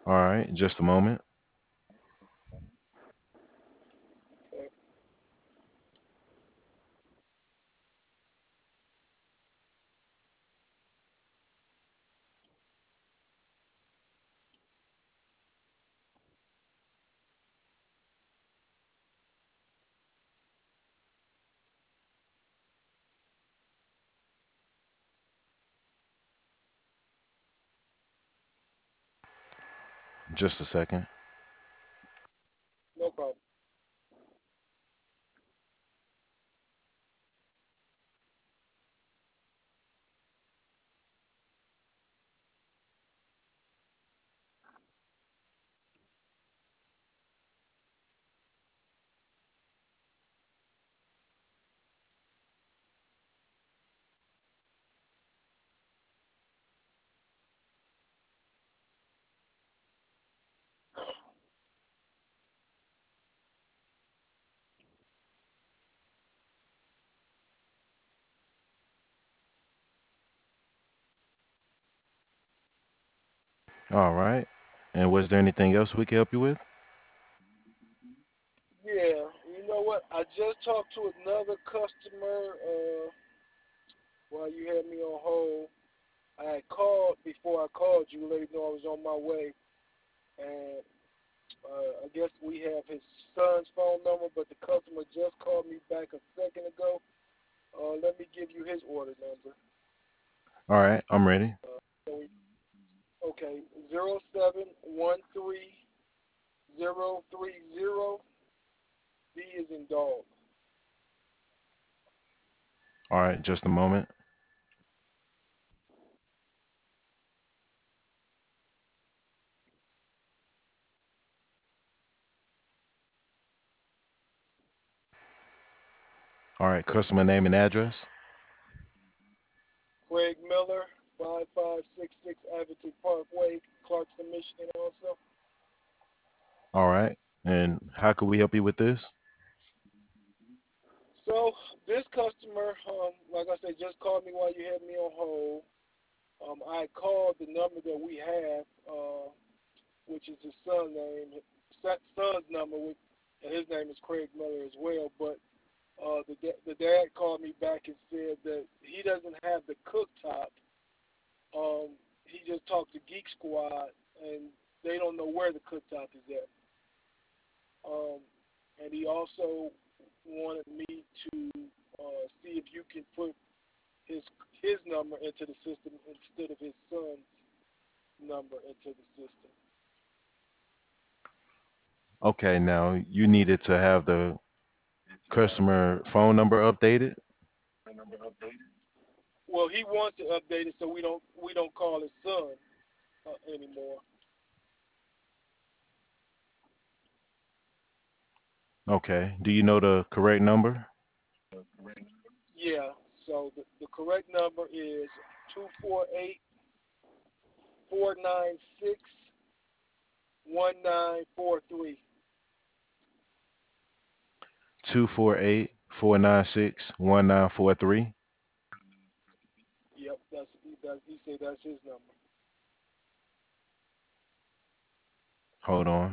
All right, just a moment. Okay. Just a second. No problem. All right. And was there anything else we could help you with? Yeah, you know what? I just talked to another customer while you had me on hold. I had called before I called you, let you know I was on my way, and I guess we have his son's phone number, but the customer just called me back a second ago. Let me give you his order number. All right, I'm ready. So okay, 0713 030. D is in dog. All right, just a moment. All right, customer name and address. Craig Miller, 5566 Abington Parkway, Clarkston, Michigan also. All right. And how could we help you with this? So this customer, like I said, just called me while you had me on hold. I called the number that we have, which is his son's number, and his name is Craig Miller as well. But the dad called me back and said that he doesn't have the cooktop. He just talked to Geek Squad, and they don't know where the cooktop is at. Um, and he also wanted me to see if you can put his his number into the system instead of his son's number into the system. Okay, now you needed to have the customer phone number updated. Well, he wants to update it so we don't call his son anymore. Okay. Do you know the correct number? Yeah. So the correct number is 248-496-1943. 248-496-1943. Yep, he said that's his number. Hold on.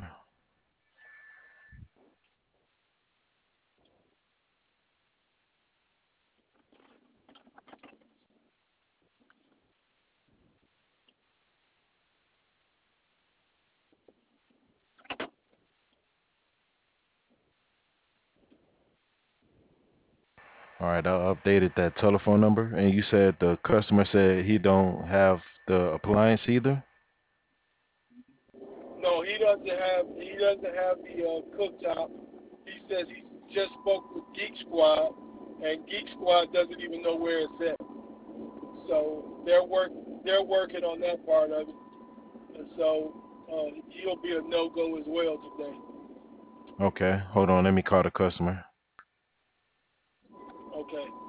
All right, I updated that telephone number, and you said the customer said he don't have the appliance either. No, he doesn't have the cooktop. He says he just spoke with Geek Squad, and Geek Squad doesn't even know where it's at. So they're working on that part of it, and so he'll be a no go as well today. Okay, hold on. Let me call the customer. Okay.